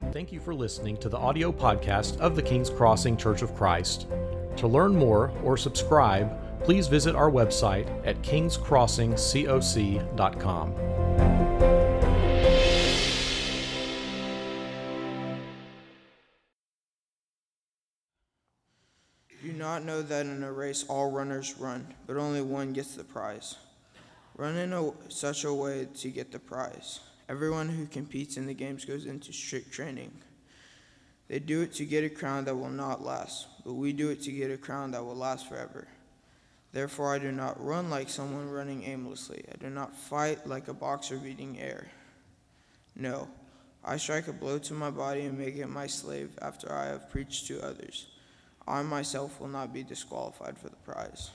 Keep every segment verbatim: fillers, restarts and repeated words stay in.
Thank you for listening to the audio podcast of the King's Crossing Church of Christ. To learn more or subscribe, please visit our website at kings crossing coc dot com. Do you not know that in a race all runners run, but only one gets the prize? Run in a, such a way to get the prize. Everyone who competes in the games goes into strict training. They do it to get a crown that will not last, but we do it to get a crown that will last forever. Therefore I do not run like someone running aimlessly. I do not fight like a boxer beating air. No, I strike a blow to my body and make it my slave after I have preached to others. I myself will not be disqualified for the prize.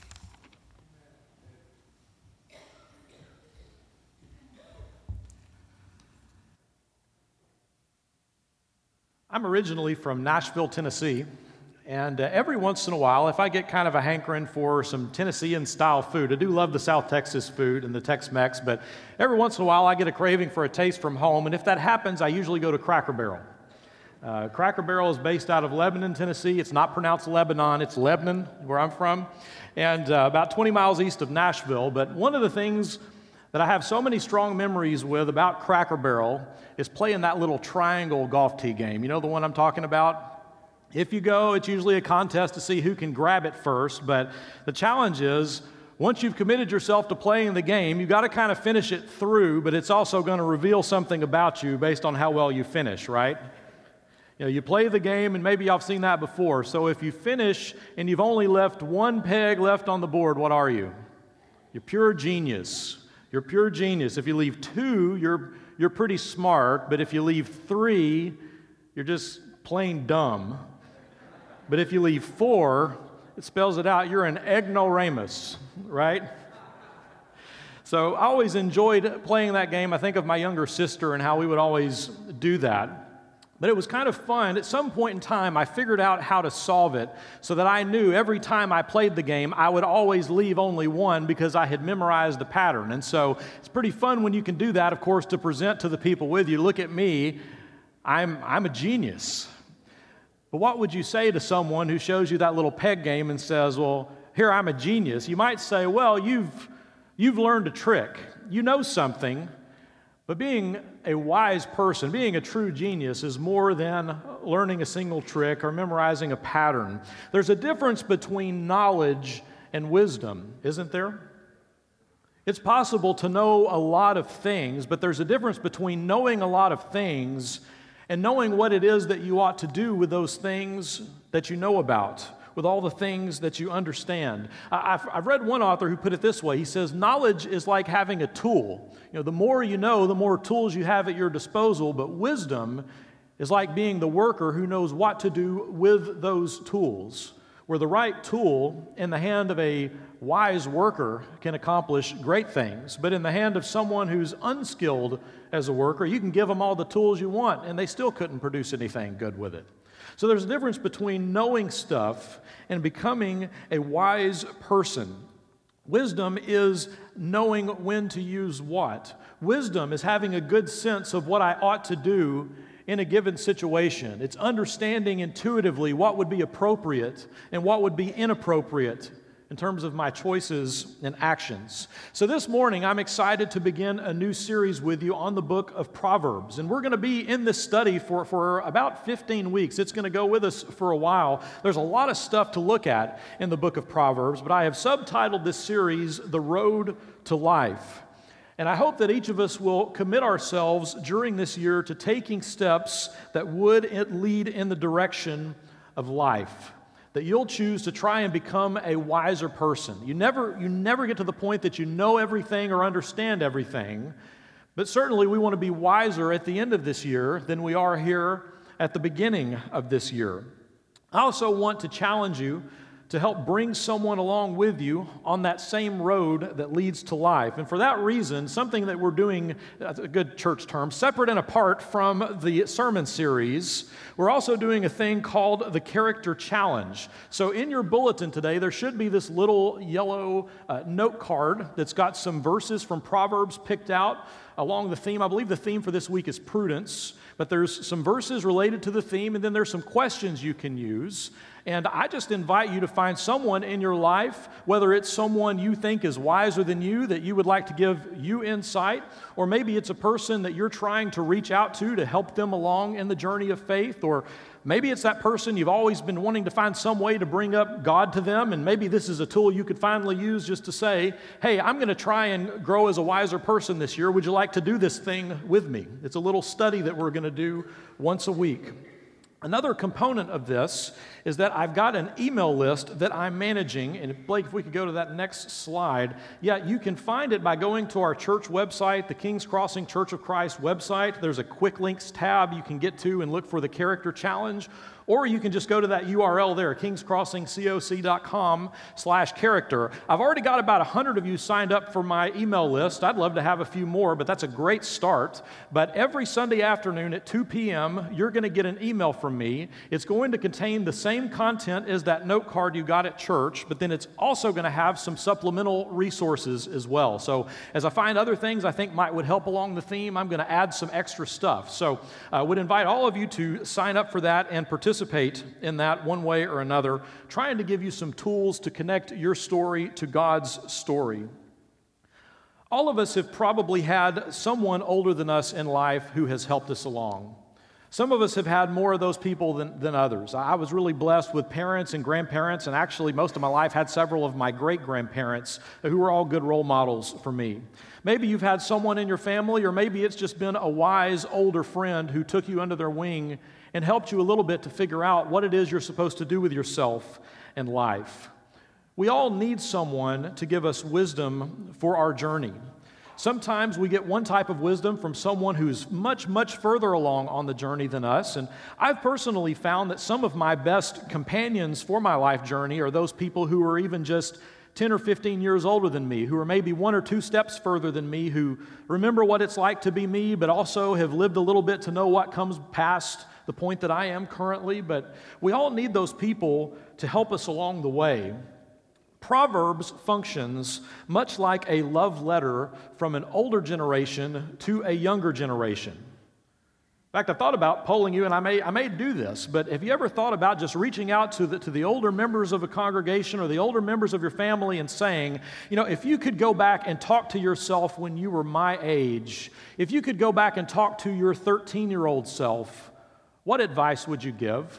I'm originally from Nashville, Tennessee, and uh, every once in a while, if I get kind of a hankering for some Tennessean-style food, I do love the South Texas food and the Tex-Mex, but every once in a while, I get a craving for a taste from home, and if that happens, I usually go to Cracker Barrel. Uh, Cracker Barrel is based out of Lebanon, Tennessee. It's not pronounced Lebanon, it's Lebanon, where I'm from, and uh, about twenty miles east of Nashville, but one of the things that I have so many strong memories with about Cracker Barrel is playing that little triangle golf tee game. You know the one I'm talking about? If you go, it's usually a contest to see who can grab it first, but the challenge is, once you've committed yourself to playing the game, you've got to kind of finish it through, but it's also going to reveal something about you based on how well you finish, right? You know, you play the game, and maybe I've seen that before, so if you finish and you've only left one peg left on the board, what are you? You're pure genius. You're pure genius. If you leave two, you're you're pretty smart, but if you leave three, you're just plain dumb. But if you leave four, it spells it out, you're an ignoramus, right? So I always enjoyed playing that game. I think of my younger sister and how we would always do that. But it was kind of fun. At some point in time, I figured out how to solve it so that I knew every time I played the game, I would always leave only one because I had memorized the pattern. And so it's pretty fun when you can do that, of course, to present to the people with you. Look at me, I'm, I'm a genius. But what would you say to someone who shows you that little peg game and says, well, here, I'm a genius? You might say, well, you've, you've learned a trick. You know something. But being a wise person, being a true genius, is more than learning a single trick or memorizing a pattern. There's a difference between knowledge and wisdom, isn't there? It's possible to know a lot of things, but there's a difference between knowing a lot of things and knowing what it is that you ought to do with those things that you know about, with all the things that you understand. I've, I've read one author who put it this way. He says, knowledge is like having a tool. You know, the more you know, the more tools you have at your disposal, but wisdom is like being the worker who knows what to do with those tools, where the right tool in the hand of a wise worker can accomplish great things, but in the hand of someone who's unskilled as a worker, you can give them all the tools you want, and they still couldn't produce anything good with it. So there's a difference between knowing stuff and becoming a wise person. Wisdom is knowing when to use what. Wisdom is having a good sense of what I ought to do in a given situation. It's understanding intuitively what would be appropriate and what would be inappropriate in terms of my choices and actions. So this morning, I'm excited to begin a new series with you on the book of Proverbs. And we're going to be in this study for, for about fifteen weeks. It's going to go with us for a while. There's a lot of stuff to look at in the book of Proverbs, but I have subtitled this series, The Road to Life. And I hope that each of us will commit ourselves during this year to taking steps that would lead in the direction of life. That you'll choose to try and become a wiser person. You never, you never get to the point that you know everything or understand everything, but certainly we want to be wiser at the end of this year than we are here at the beginning of this year. I also want to challenge you to help bring someone along with you on that same road that leads to life. And for that reason, something that we're doing, that's a good church term, separate and apart from the sermon series, we're also doing a thing called the Character Challenge. So in your bulletin today, there should be this little yellow uh, note card that's got some verses from Proverbs picked out along the theme. I believe the theme for this week is prudence. But there's some verses related to the theme, and then there's some questions you can use. And I just invite you to find someone in your life, whether it's someone you think is wiser than you, that you would like to give you insight, or maybe it's a person that you're trying to reach out to to help them along in the journey of faith, or maybe it's that person you've always been wanting to find some way to bring up God to them, and maybe this is a tool you could finally use just to say, hey, I'm going to try and grow as a wiser person this year. Would you like to do this thing with me? It's a little study that we're going to do once a week. Another component of this is that I've got an email list that I'm managing, and Blake, if we could go to that next slide. Yeah, you can find it by going to our church website, the Kings Crossing Church of Christ website. There's a quick links tab you can get to and look for the character challenge, or you can just go to that U R L there, kingscrossingcoc.com slash character. I've already got about one hundred of you signed up for my email list. I'd love to have a few more, but that's a great start. But every Sunday afternoon at two p.m., you're going to get an email from me. It's going to contain the same content as that note card you got at church, but then it's also going to have some supplemental resources as well. So as I find other things I think might would help along the theme, I'm going to add some extra stuff. So I would invite all of you to sign up for that and participate in that one way or another, trying to give you some tools to connect your story to God's story. All of us have probably had someone older than us in life who has helped us along. Some of us have had more of those people than, than others. I was really blessed with parents and grandparents, and actually most of my life had several of my great-grandparents who were all good role models for me. Maybe you've had someone in your family, or maybe it's just been a wise older friend who took you under their wing and helped you a little bit to figure out what it is you're supposed to do with yourself and life. We all need someone to give us wisdom for our journey. Sometimes we get one type of wisdom from someone who's much, much further along on the journey than us. And I've personally found that some of my best companions for my life journey are those people who are even just ten or fifteen years older than me, who are maybe one or two steps further than me, who remember what it's like to be me, but also have lived a little bit to know what comes past the point that I am currently. But we all need those people to help us along the way. Proverbs functions much like a love letter from an older generation to a younger generation. In fact, I thought about polling you, and I may I may do this, but have you ever thought about just reaching out to the, to the older members of a congregation or the older members of your family and saying, you know, if you could go back and talk to yourself when you were my age, if you could go back and talk to your thirteen-year-old self, what advice would you give?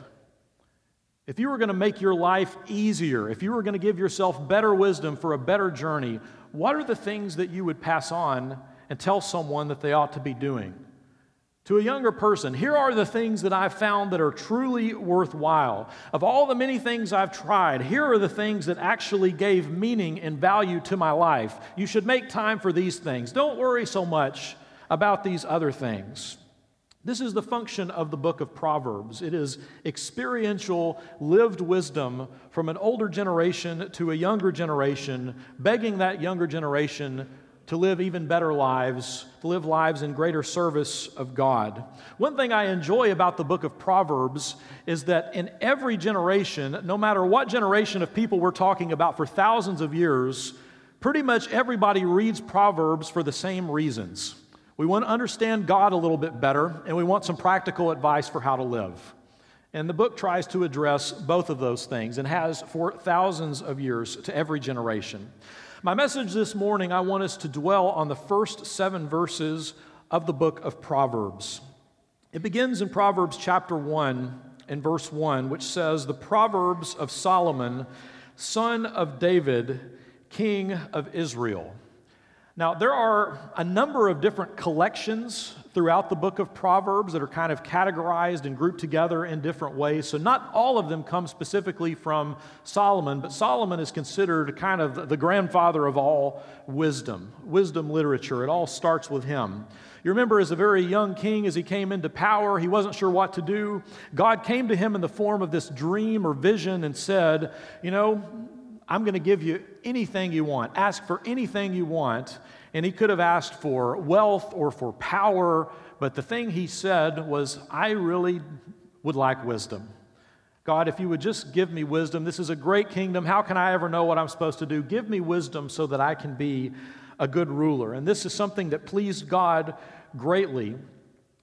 If you were going to make your life easier, if you were going to give yourself better wisdom for a better journey, what are the things that you would pass on and tell someone that they ought to be doing? To a younger person, here are the things that I've found that are truly worthwhile. Of all the many things I've tried, here are the things that actually gave meaning and value to my life. You should make time for these things. Don't worry so much about these other things. This is the function of the book of Proverbs. It is experiential, lived wisdom from an older generation to a younger generation, begging that younger generation to live even better lives, to live lives in greater service of God. One thing I enjoy about the book of Proverbs is that in every generation, no matter what generation of people we're talking about for thousands of years, pretty much everybody reads Proverbs for the same reasons. We want to understand God a little bit better, and we want some practical advice for how to live. And the book tries to address both of those things and has for thousands of years to every generation. My message this morning, I want us to dwell on the first seven verses of the book of Proverbs. It begins in Proverbs chapter one and verse one, which says, "The Proverbs of Solomon, son of David, king of Israel." Now, there are a number of different collections throughout the book of Proverbs that are kind of categorized and grouped together in different ways. So not all of them come specifically from Solomon, but Solomon is considered kind of the grandfather of all wisdom, wisdom literature. It all starts with him. You remember as a very young king, as he came into power, he wasn't sure what to do. God came to him in the form of this dream or vision and said, you know, I'm going to give you anything you want. Ask for anything you want. And he could have asked for wealth or for power, but the thing he said was, I really would like wisdom. God, if you would just give me wisdom. This is a great kingdom. How can I ever know what I'm supposed to do? Give me wisdom so that I can be a good ruler. And this is something that pleased God greatly.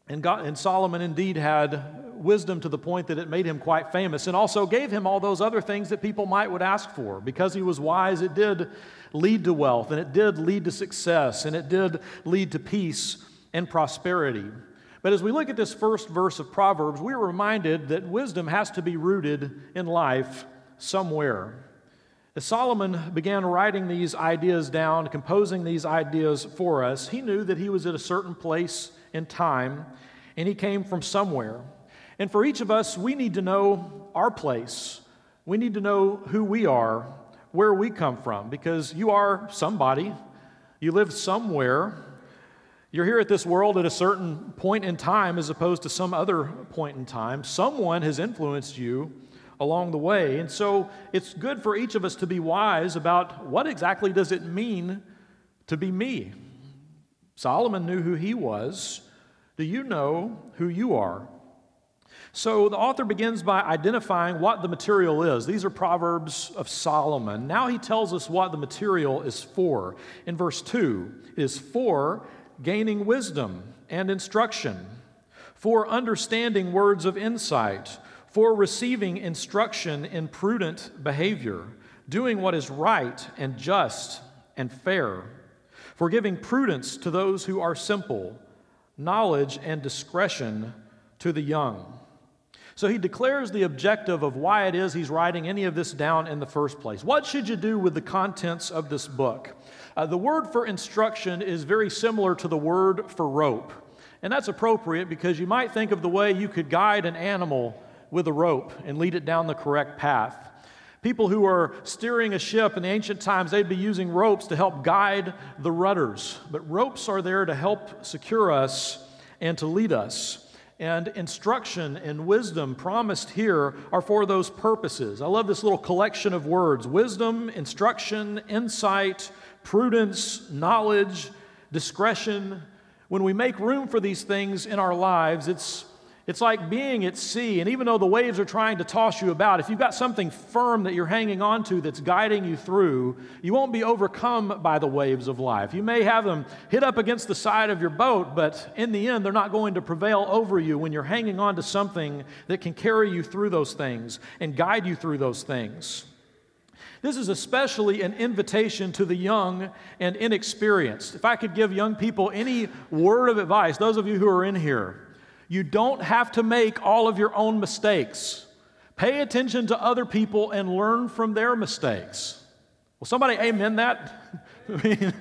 And, God, and Solomon indeed had wisdom to the point that it made him quite famous, and also gave him all those other things that people might would ask for. Because he was wise, it did lead to wealth, and it did lead to success, and it did lead to peace and prosperity. But as we look at this first verse of Proverbs, we're reminded that wisdom has to be rooted in life somewhere. As Solomon began writing these ideas down, composing these ideas for us, he knew that he was at a certain place in time, and he came from somewhere. And for each of us, we need to know our place. We need to know who we are, where we come from, because you are somebody. You live somewhere. You're here at this world at a certain point in time as opposed to some other point in time. Someone has influenced you along the way. And so it's good for each of us to be wise about what exactly does it mean to be me. Solomon knew who he was. Do you know who you are? So the author begins by identifying what the material is. These are Proverbs of Solomon. Now he tells us what the material is for. In verse two, it is for gaining wisdom and instruction, for understanding words of insight, for receiving instruction in prudent behavior, doing what is right and just and fair, for giving prudence to those who are simple, knowledge and discretion to the young. So he declares the objective of why it is he's writing any of this down in the first place. What should you do with the contents of this book? Uh, the word for instruction is very similar to the word for rope. And that's appropriate because you might think of the way you could guide an animal with a rope and lead it down the correct path. People who are steering a ship in the ancient times, they'd be using ropes to help guide the rudders. But ropes are there to help secure us and to lead us. And instruction and wisdom promised here are for those purposes. I love this little collection of words: wisdom, instruction, insight, prudence, knowledge, discretion. When we make room for these things in our lives, it's It's like being at sea, and even though the waves are trying to toss you about, if you've got something firm that you're hanging on to that's guiding you through, you won't be overcome by the waves of life. You may have them hit up against the side of your boat, but in the end, they're not going to prevail over you when you're hanging on to something that can carry you through those things and guide you through those things. This is especially an invitation to the young and inexperienced. If I could give young people any word of advice, those of you who are in here, you don't have to make all of your own mistakes. Pay attention to other people and learn from their mistakes. Will somebody amen that? I mean,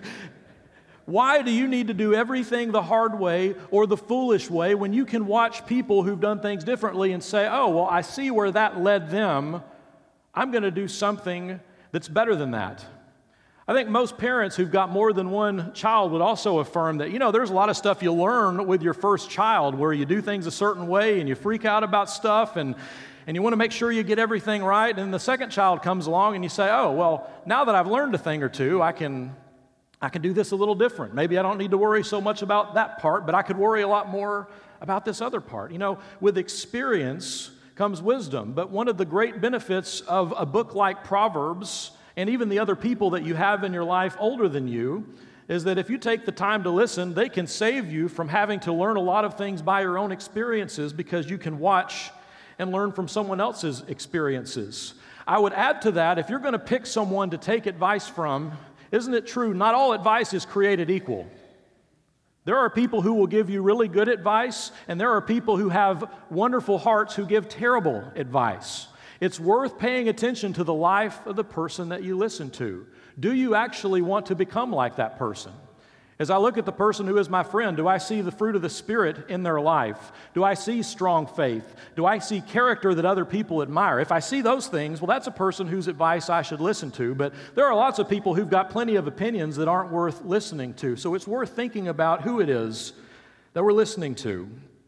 why do you need to do everything the hard way or the foolish way when you can watch people who've done things differently and say, oh, well, I see where that led them. I'm going to do something that's better than that. I think most parents who've got more than one child would also affirm that, you know, there's a lot of stuff you learn with your first child where you do things a certain way and you freak out about stuff and, and you want to make sure you get everything right. And the second child comes along and you say, oh, well, now that I've learned a thing or two, I can, I can do this a little different. Maybe I don't need to worry so much about that part, but I could worry a lot more about this other part. You know, with experience comes wisdom. But one of the great benefits of a book like Proverbs, and even the other people that you have in your life older than you, is that if you take the time to listen, they can save you from having to learn a lot of things by your own experiences because you can watch and learn from someone else's experiences. I would add to that, if you're going to pick someone to take advice from, isn't it true, not all advice is created equal. There are people who will give you really good advice, and there are people who have wonderful hearts who give terrible advice. It's worth paying attention to the life of the person that you listen to. Do you actually want to become like that person? As I look at the person who is my friend, do I see the fruit of the Spirit in their life? Do I see strong faith? Do I see character that other people admire? If I see those things, well, that's a person whose advice I should listen to. But there are lots of people who've got plenty of opinions that aren't worth listening to. So it's worth thinking about who it is that we're listening to.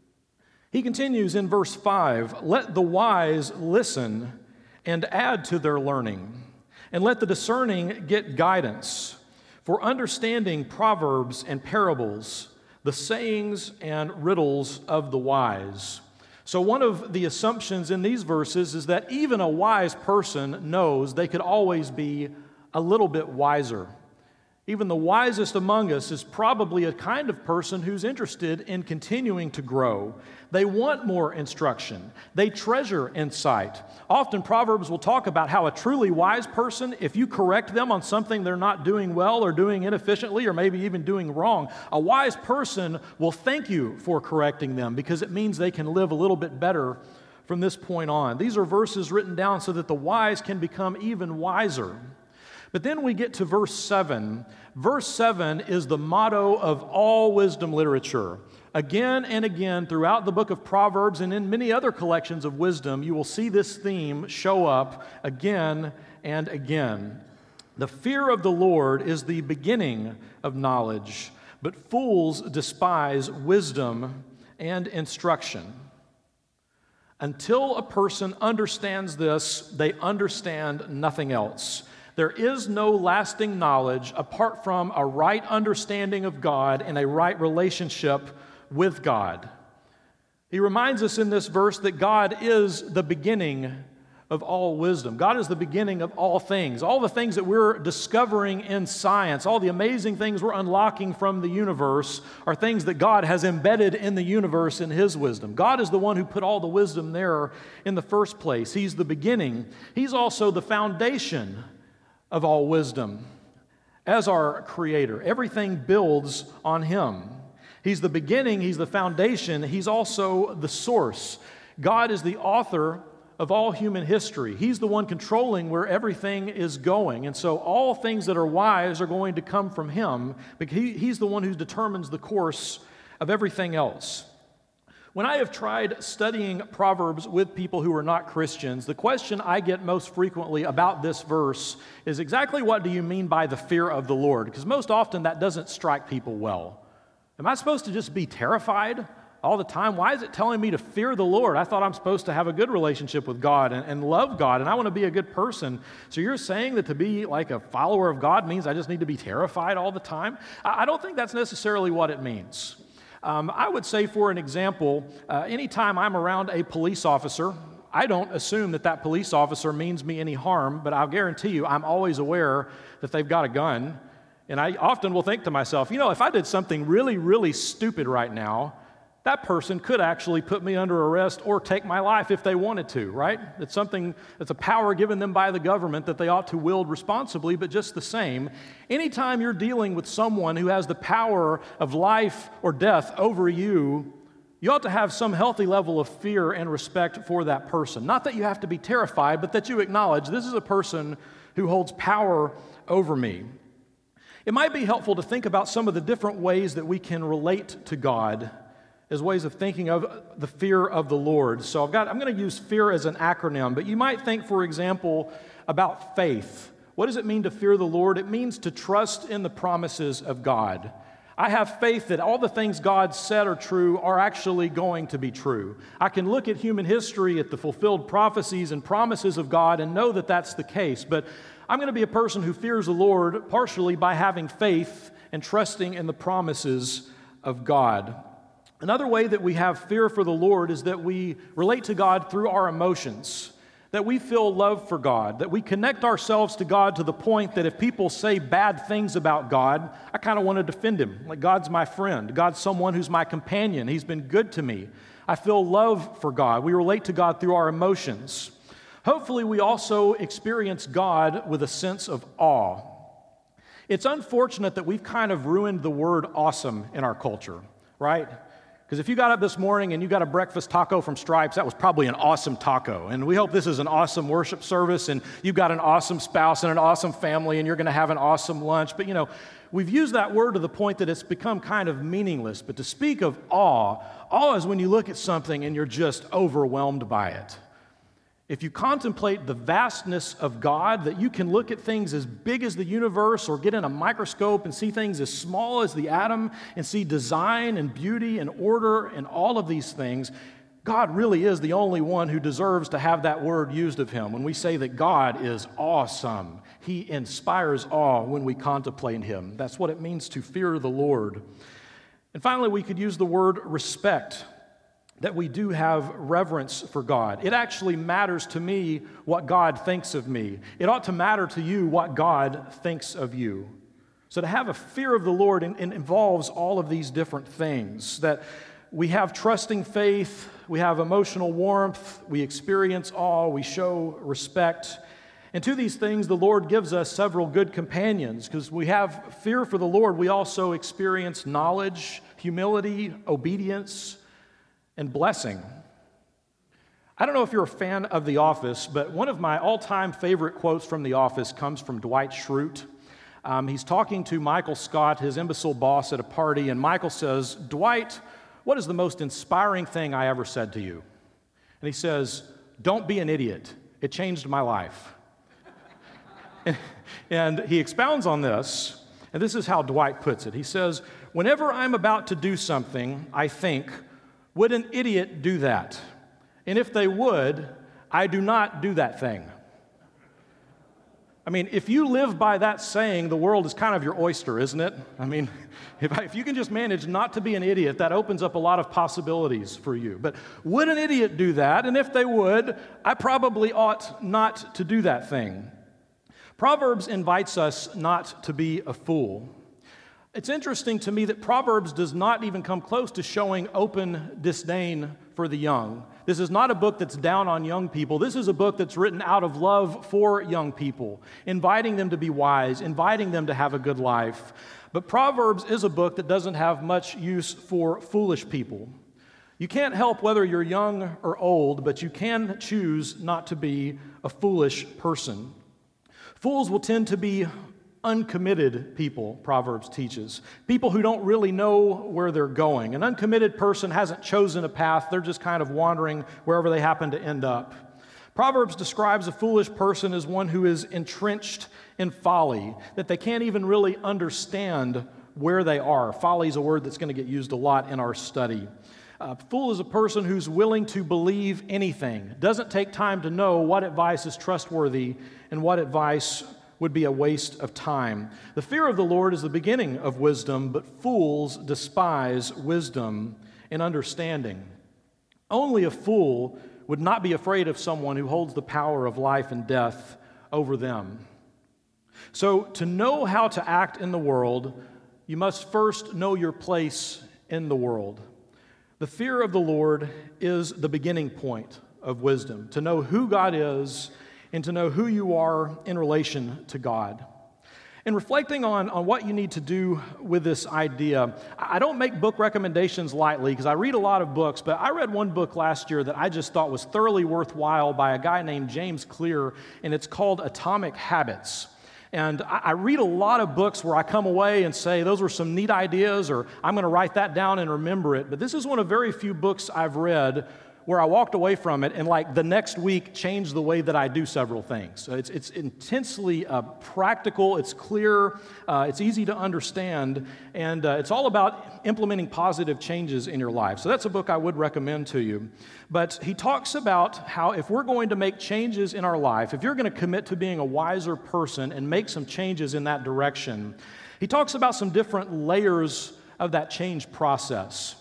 He continues in verse five, let the wise listen and add to their learning, and let the discerning get guidance. For understanding proverbs and parables, the sayings and riddles of the wise. So one of the assumptions in these verses is that even a wise person knows they could always be a little bit wiser. Even the wisest among us is probably a kind of person who's interested in continuing to grow. They want more instruction. They treasure insight. Often Proverbs will talk about how a truly wise person, if you correct them on something they're not doing well or doing inefficiently or maybe even doing wrong, a wise person will thank you for correcting them because it means they can live a little bit better from this point on. These are verses written down so that the wise can become even wiser. But then we get to verse seven. Verse seven is the motto of all wisdom literature. Again and again throughout the book of Proverbs and in many other collections of wisdom, you will see this theme show up again and again. The fear of the Lord is the beginning of knowledge, but fools despise wisdom and instruction. Until a person understands this, they understand nothing else. There is no lasting knowledge apart from a right understanding of God and a right relationship with God. He reminds us in this verse that God is the beginning of all wisdom. God is the beginning of all things. All the things that we're discovering in science, all the amazing things we're unlocking from the universe are things that God has embedded in the universe in His wisdom. God is the one who put all the wisdom there in the first place. He's the beginning. He's also the foundation of all wisdom. As our Creator, everything builds on Him. He's the beginning, He's the foundation, He's also the source. God is the author of all human history. He's the one controlling where everything is going. And so all things that are wise are going to come from Him, because he, He's the one who determines the course of everything else. When I have tried studying Proverbs with people who are not Christians, the question I get most frequently about this verse is exactly what do you mean by the fear of the Lord? Because most often that doesn't strike people well. Am I supposed to just be terrified all the time? Why is it telling me to fear the Lord? I thought I'm supposed to have a good relationship with God and, and love God, and I want to be a good person. So you're saying that to be like a follower of God means I just need to be terrified all the time? I, I don't think that's necessarily what it means. Um, I would say, for an example, uh, anytime I'm around a police officer, I don't assume that that police officer means me any harm, but I'll guarantee you I'm always aware that they've got a gun. And I often will think to myself, you know, if I did something really, really stupid right now, that person could actually put me under arrest or take my life if they wanted to, right? It's something that's a power given them by the government that they ought to wield responsibly, but just the same, anytime you're dealing with someone who has the power of life or death over you, you ought to have some healthy level of fear and respect for that person. Not that you have to be terrified, but that you acknowledge this is a person who holds power over me. It might be helpful to think about some of the different ways that we can relate to God as ways of thinking of the fear of the Lord. So I've got, I'm going to use fear as an acronym, but you might think, for example, about faith. What does it mean to fear the Lord? It means to trust in the promises of God. I have faith that all the things God said are true are actually going to be true. I can look at human history, at the fulfilled prophecies and promises of God and know that that's the case, but I'm going to be a person who fears the Lord partially by having faith and trusting in the promises of God. Another way that we have fear for the Lord is that we relate to God through our emotions, that we feel love for God, that we connect ourselves to God to the point that if people say bad things about God, I kind of want to defend Him. Like, God's my friend. God's someone who's my companion. He's been good to me. I feel love for God. We relate to God through our emotions. Hopefully, we also experience God with a sense of awe. It's unfortunate that we've kind of ruined the word awesome in our culture, right? Because if you got up this morning and you got a breakfast taco from Stripes, that was probably an awesome taco. And we hope this is an awesome worship service and you've got an awesome spouse and an awesome family and you're going to have an awesome lunch. But, you know, we've used that word to the point that it's become kind of meaningless. But to speak of awe, awe is when you look at something and you're just overwhelmed by it. If you contemplate the vastness of God, that you can look at things as big as the universe or get in a microscope and see things as small as the atom and see design and beauty and order and all of these things, God really is the only one who deserves to have that word used of Him. When we say that God is awesome, He inspires awe when we contemplate Him. That's what it means to fear the Lord. And finally, we could use the word respect. That we do have reverence for God. It actually matters to me what God thinks of me. It ought to matter to you what God thinks of you. So to have a fear of the Lord in, in involves all of these different things, that we have trusting faith, we have emotional warmth, we experience awe, we show respect. And to these things, the Lord gives us several good companions. Because we have fear for the Lord, we also experience knowledge, humility, obedience, and blessing. I don't know if you're a fan of The Office, but one of my all-time favorite quotes from The Office comes from Dwight Schrute. Um, he's talking to Michael Scott, his imbecile boss, at a party, and Michael says, "Dwight, what is the most inspiring thing I ever said to you?" And he says, "Don't be an idiot. It changed my life." and, and he expounds on this, and this is how Dwight puts it. He says, "Whenever I'm about to do something, I think, would an idiot do that? And if they would, I do not do that thing." I mean, if you live by that saying, the world is kind of your oyster, isn't it? I mean, if, I, if you can just manage not to be an idiot, that opens up a lot of possibilities for you. But would an idiot do that? And if they would, I probably ought not to do that thing. Proverbs invites us not to be a fool. It's interesting to me that Proverbs does not even come close to showing open disdain for the young. This is not a book that's down on young people. This is a book that's written out of love for young people, inviting them to be wise, inviting them to have a good life. But Proverbs is a book that doesn't have much use for foolish people. You can't help whether you're young or old, but you can choose not to be a foolish person. Fools will tend to be uncommitted people, Proverbs teaches. People who don't really know where they're going. An uncommitted person hasn't chosen a path, they're just kind of wandering wherever they happen to end up. Proverbs describes a foolish person as one who is entrenched in folly, that they can't even really understand where they are. Folly is a word that's going to get used a lot in our study. A fool is a person who's willing to believe anything, doesn't take time to know what advice is trustworthy and what advice would be a waste of time. The fear of the Lord is the beginning of wisdom, but fools despise wisdom and understanding. Only a fool would not be afraid of someone who holds the power of life and death over them. So, to know how to act in the world, you must first know your place in the world. The fear of the Lord is the beginning point of wisdom, to know who God is and to know who you are in relation to God. And reflecting on, on what you need to do with this idea, I don't make book recommendations lightly because I read a lot of books, but I read one book last year that I just thought was thoroughly worthwhile by a guy named James Clear, and it's called Atomic Habits. And I, I read a lot of books where I come away and say, those were some neat ideas, or I'm going to write that down and remember it. But this is one of very few books I've read where I walked away from it and like the next week changed the way that I do several things. So it's, it's intensely uh, practical, it's clear, uh, it's easy to understand, and uh, it's all about implementing positive changes in your life. So that's a book I would recommend to you. But he talks about how if we're going to make changes in our life, if you're going to commit to being a wiser person and make some changes in that direction, he talks about some different layers of that change process.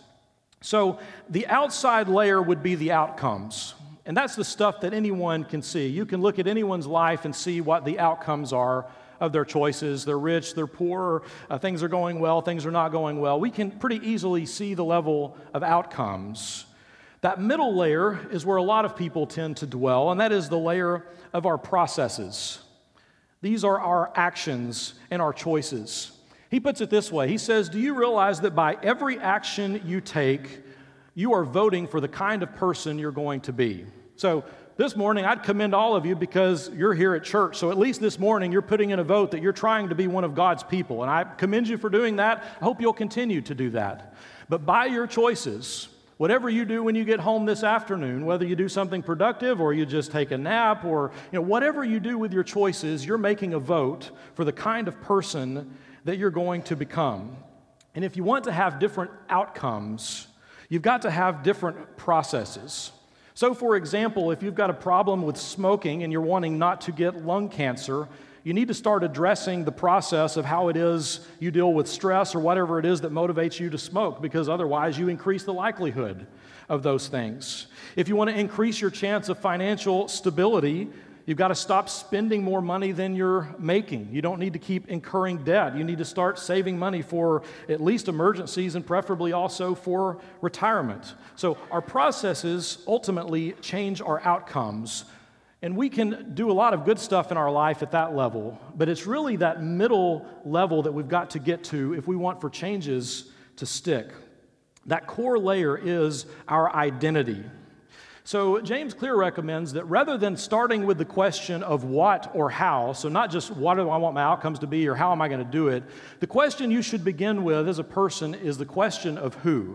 So the outside layer would be the outcomes, and that's the stuff that anyone can see. You can look at anyone's life and see what the outcomes are of their choices. They're rich, they're poor, uh, things are going well, things are not going well. We can pretty easily see the level of outcomes. That middle layer is where a lot of people tend to dwell, and that is the layer of our processes. These are our actions and our choices. He puts it this way. He says, do you realize that by every action you take, you are voting for the kind of person you're going to be? So this morning, I'd commend all of you because you're here at church. So at least this morning, you're putting in a vote that you're trying to be one of God's people. And I commend you for doing that. I hope you'll continue to do that. But by your choices, whatever you do when you get home this afternoon, whether you do something productive or you just take a nap or you know whatever you do with your choices, you're making a vote for the kind of person that you're going to become. And if you want to have different outcomes, you've got to have different processes. So, for example, if you've got a problem with smoking and you're wanting not to get lung cancer, you need to start addressing the process of how it is you deal with stress or whatever it is that motivates you to smoke, because otherwise you increase the likelihood of those things. If you want to increase your chance of financial stability, You've got to stop spending more money than you're making. You don't need to keep incurring debt. You need to start saving money for at least emergencies and preferably also for retirement. So our processes ultimately change our outcomes. And we can do a lot of good stuff in our life at that level, but it's really that middle level that we've got to get to if we want for changes to stick. That core layer is our identity. So James Clear recommends that rather than starting with the question of what or how, so not just what do I want my outcomes to be or how am I going to do it, the question you should begin with as a person is the question of who.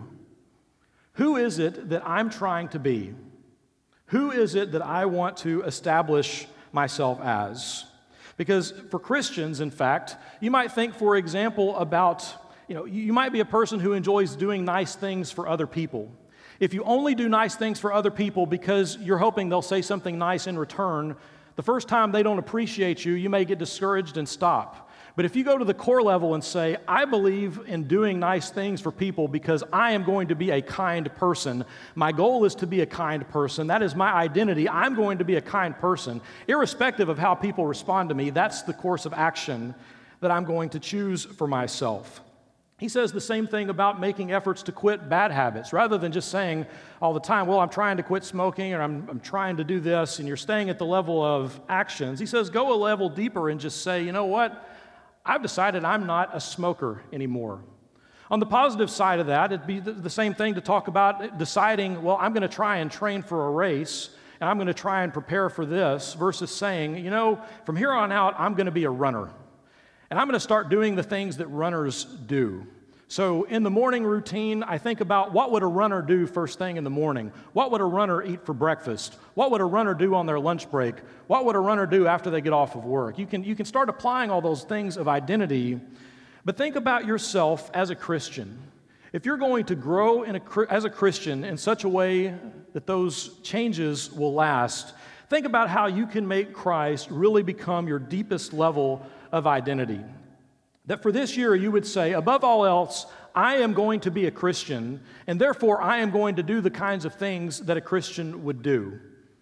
Who is it that I'm trying to be? Who is it that I want to establish myself as? Because for Christians, in fact, you might think, for example, about, you know, you might be a person who enjoys doing nice things for other people. If you only do nice things for other people because you're hoping they'll say something nice in return, the first time they don't appreciate you, you may get discouraged and stop. But if you go to the core level and say, I believe in doing nice things for people because I am going to be a kind person. My goal is to be a kind person. That is my identity. I'm going to be a kind person. Irrespective of how people respond to me, that's the course of action that I'm going to choose for myself. He says the same thing about making efforts to quit bad habits. Rather than just saying all the time, well, I'm trying to quit smoking or I'm, I'm trying to do this, and you're staying at the level of actions. He says go a level deeper and just say, you know what? I've decided I'm not a smoker anymore. On the positive side of that, it'd be the same thing to talk about deciding, well, I'm going to try and train for a race, and I'm going to try and prepare for this, versus saying, you know, from here on out, I'm going to be a runner. And I'm going to start doing the things that runners do. So in the morning routine, I think about what would a runner do first thing in the morning? What would a runner eat for breakfast? What would a runner do on their lunch break? What would a runner do after they get off of work? You can, you can start applying all those things of identity, but think about yourself as a Christian. If you're going to grow in a, as a Christian in such a way that those changes will last, think about how you can make Christ really become your deepest level of identity. That for this year you would say, above all else, I am going to be a Christian, and therefore I am going to do the kinds of things that a Christian would do.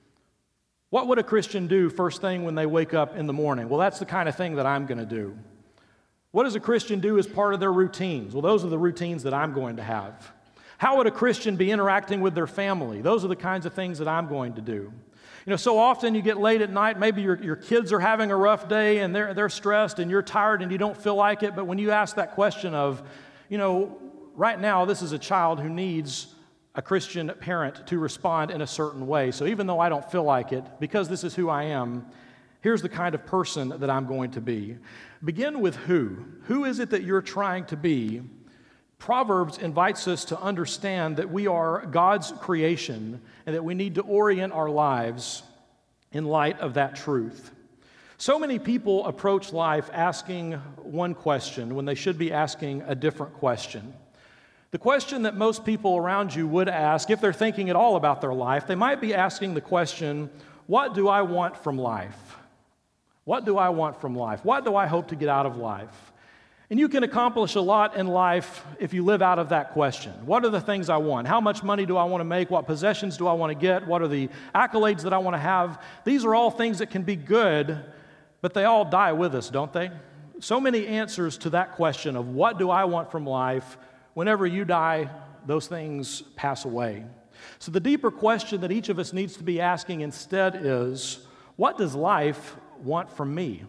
What would a Christian do first thing when they wake up in the morning? Well, that's the kind of thing that I'm going to do. What does a Christian do as part of their routines? Well, those are the routines that I'm going to have. How would a Christian be interacting with their family? Those are the kinds of things that I'm going to do. You know, so often you get late at night, maybe your, your kids are having a rough day and they're, they're stressed and you're tired and you don't feel like it, but when you ask that question of, you know, right now this is a child who needs a Christian parent to respond in a certain way. So even though I don't feel like it, because this is who I am, here's the kind of person that I'm going to be. Begin with who. Who is it that you're trying to be? Proverbs invites us to understand that we are God's creation and that we need to orient our lives in light of that truth. So many people approach life asking one question when they should be asking a different question. The question that most people around you would ask, if they're thinking at all about their life, they might be asking the question, what do I want from life? What do I want from life? What do I hope to get out of life? And you can accomplish a lot in life if you live out of that question. What are the things I want? How much money do I want to make? What possessions do I want to get? What are the accolades that I want to have? These are all things that can be good, but they all die with us, don't they? So many answers to that question of what do I want from life. Whenever you die, those things pass away. So the deeper question that each of us needs to be asking instead is, what does life want from me?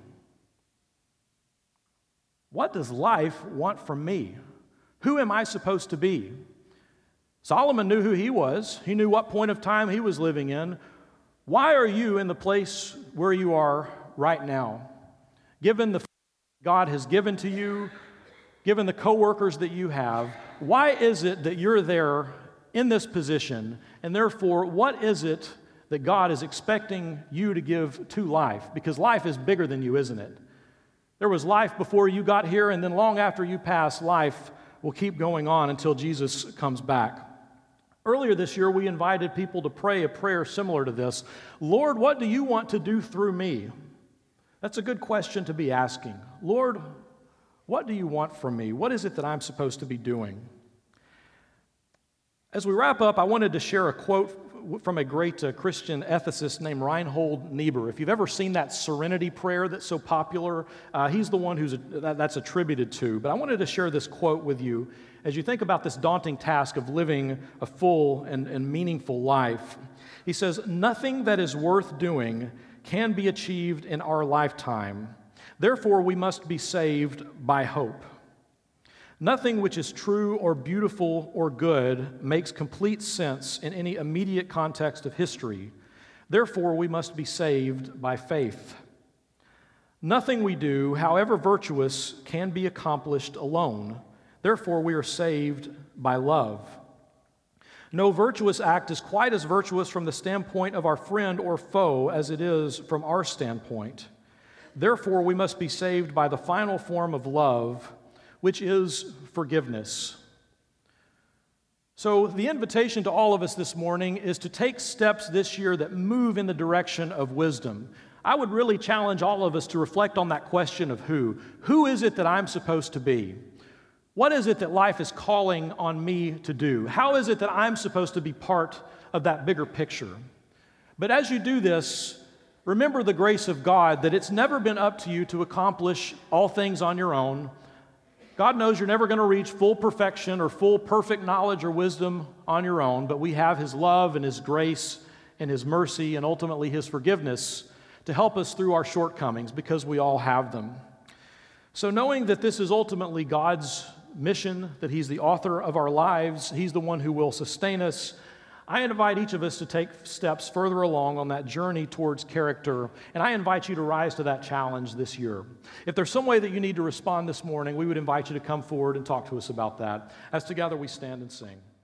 What does life want from me? Who am I supposed to be? Solomon knew who he was. He knew what point of time he was living in. Why are you in the place where you are right now? Given the God has given to you, given the coworkers that you have, why is it that you're there in this position? And therefore, what is it that God is expecting you to give to life? Because life is bigger than you, isn't it? There was life before you got here, and then long after you pass, life will keep going on until Jesus comes back. Earlier this year, we invited people to pray a prayer similar to this. Lord, what do you want to do through me? That's a good question to be asking. Lord, what do you want from me? What is it that I'm supposed to be doing? As we wrap up, I wanted to share a quote w- from a great uh, Christian ethicist named Reinhold Niebuhr. If you've ever seen that Serenity Prayer that's so popular, uh, he's the one who's a, that, that's attributed to. But I wanted to share this quote with you as you think about this daunting task of living a full and, and meaningful life. He says, "Nothing that is worth doing can be achieved in our lifetime. Therefore, we must be saved by hope. Nothing which is true or beautiful or good makes complete sense in any immediate context of history. Therefore, we must be saved by faith. Nothing we do, however virtuous, can be accomplished alone. Therefore, we are saved by love. No virtuous act is quite as virtuous from the standpoint of our friend or foe as it is from our standpoint. Therefore, we must be saved by the final form of love, which is forgiveness." So the invitation to all of us this morning is to take steps this year that move in the direction of wisdom. I would really challenge all of us to reflect on that question of who. Who is it that I'm supposed to be? What is it that life is calling on me to do? How is it that I'm supposed to be part of that bigger picture? But as you do this, remember the grace of God, that it's never been up to you to accomplish all things on your own. God knows you're never going to reach full perfection or full perfect knowledge or wisdom on your own, but we have His love and His grace and His mercy and ultimately His forgiveness to help us through our shortcomings, because we all have them. So knowing that this is ultimately God's mission, that He's the author of our lives, He's the one who will sustain us, I invite each of us to take steps further along on that journey towards character, and I invite you to rise to that challenge this year. If there's some way that you need to respond this morning, we would invite you to come forward and talk to us about that as together we stand and sing.